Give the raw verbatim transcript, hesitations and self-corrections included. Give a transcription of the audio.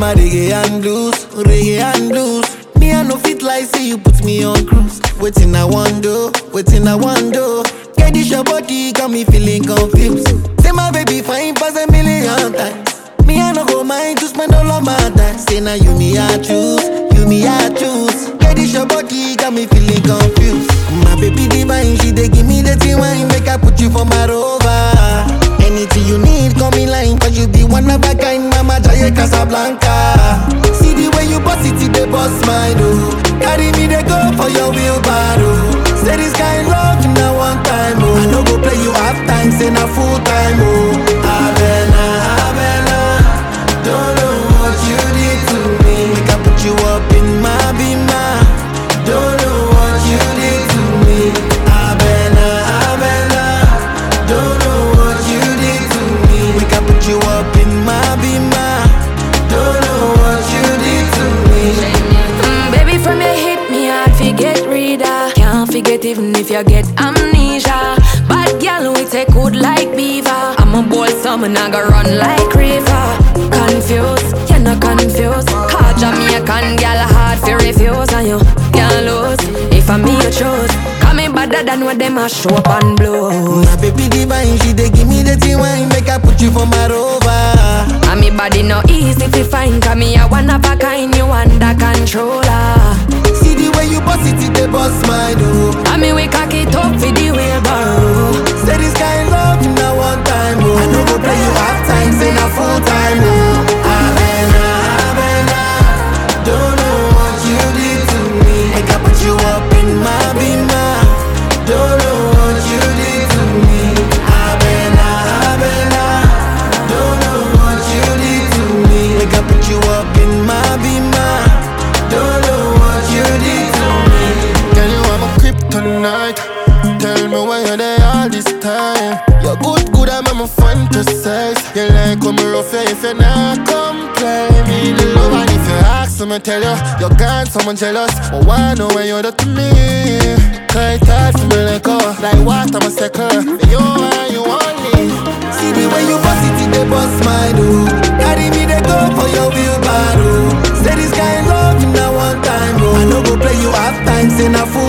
my reggae and blues, reggae and blues. Me I no fit like say you put me on cruise. Waiting I want do, waiting I want do. Get this your body got me feeling confused. Say my baby fine pass a million times. Me I no go mind to spend all of my time. Say now you me I choose, you me I choose. Get this your body got me feeling confused. My baby divine, she dey give me the tea wine, make I put you for my rover. Anything you need, come in line, cause you be one of a kind, Mama Jaya Casablanca. See the way you boss it, it dey boss my do. Carry me, they go for your wheelbarrow. Say this kind love, now one time, oh. I no go play you half time, say na full time, oh. Havana, Havana, don't know what you did to me. Make I put you up in my bima. Don't know what you did to me. Havana, Havana, don't know what you did to me. Make I put you up in my bima. Don't know what you did to me. Mm, baby, from your hit me hard, forget reader. Can't forget even if you get amnesia. Bad girl, we take good like beaver. I'm a bold summer, I go run like river. Confused, you're not confused. Call Jamaican girl hard for refuse, and you can't lose if I'm me you choose. Call me better than what them a show up and blow. My baby divine, she dey give me the tea wine, make I put you for my rover. And me body no easy to find, cause me a one of a kind, you under controller. See the way you boss it, it dey boss my do. And me we cock it up for the wheelbarrow. Say this kind love, now one time, oh. I no go play you half time, say na full time, oh. Havana, Havana, don't know what you did to me. Make I put you up in my bima. Don't know what you did to me. Havana, Havana, don't know what you did to me. Make I put you up in my bima. Don't know what you did to me. Tell you I'm a kryptonite. Tell me why you're there all this time. You're good, good, I'm a fantasize. You like when me rough you if you not complain. Me the love, and if you ask me, tell you you're gone, someone jealous. But why know when you're to me? Cause it's hard for me like oh, like water, I'm a second. You and you only. See the way you boss it, it dey boss my do. Carry me, they go for your wheelbarrow. Say this kind love, now one time, oh. I no go play you half time, say na full